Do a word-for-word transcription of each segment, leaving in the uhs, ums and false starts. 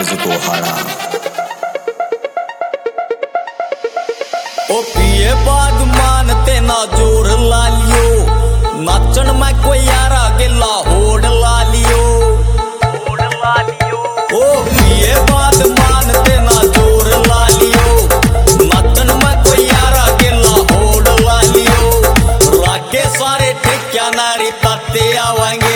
मुझको हारा। ओ पिए बाद मानते ना जोर ला लियो, नाचन में कोई यारा गिला होड़ ला लियो। ओ पिए बाद मानते ना जोर ला लियो, नाचन में कोई यारा गिला होड़ ला लियो। रागे सारे ठेक्या नारी ताते आवेंगे,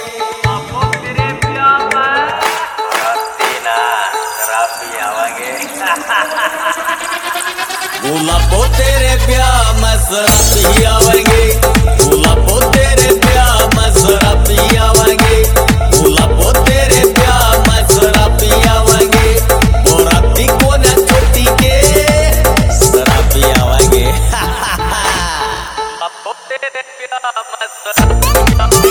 गुलाबो तेरे ब्याह में शराबी आवेंगे, गुलाबो तेरे ब्याह में शराबी आवेंगे, गुलाबो तेरे ब्याह में शराबी आवेंगे। बोराती को न छोटी के शराबी आवेंगे। गुलाबो तेरे ब्याह में शराबी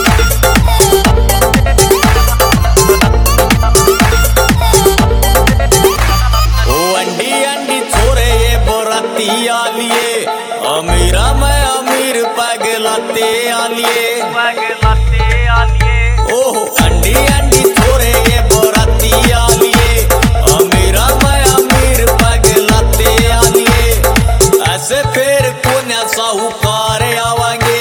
आलिए, अमीरा में अमीर पगलाते आलिए, पगलाते आलिए। ओह अंडी अंडी छोरे ये बोराती आलिए, अमीरा में अमीर पगलाते आलिए। ऐसे फिर कोन्या साहूकार आवेंगे,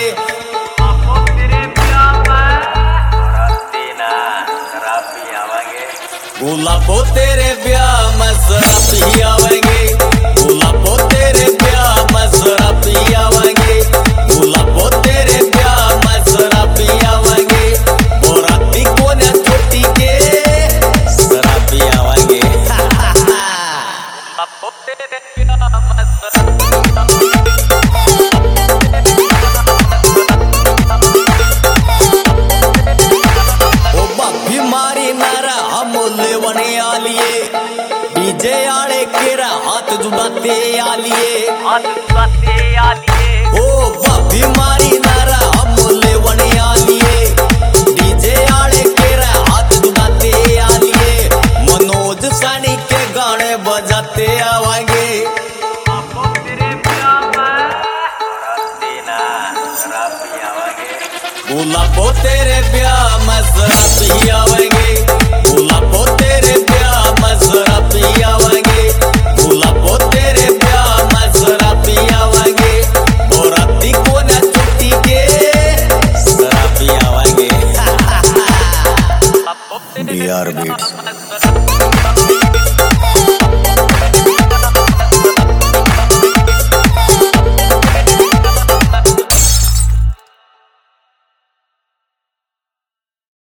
गुलाबो तेरे ब्याह में शराबी आवेंगे, गुलाबो तेरे ब्याह में शराबी आवेंगे, गुलाबो तेरे ब्याह में शराबी आवेंगे। बोराती को न छोटी के शराबी आवेंगे। गुलाबो तेरे ब्याह में शराबी। ओ बापी मारी नारा हम लेवने आलिए, डीजे आड़े केरा हाथ जुड़ाते आलिए, हाथ जुड़ाते आलिए। ओ बापी मारी नारा हम लेवने आलिए, डीजे आड़े केरा हाथ जुड़ाते आलिए। मनोज सानी के गाने बजाते आवेंगे, गुलाबो तेरे ब्याह में शराबी आवेंगे, गुलाबो तेरे ब्याह में शराबी आवेंगे, गुलाबो तेरे ब्याह में शराबी आवेंगे। बोराती को न छुट्टी के शराबी आवेंगे। B R beats.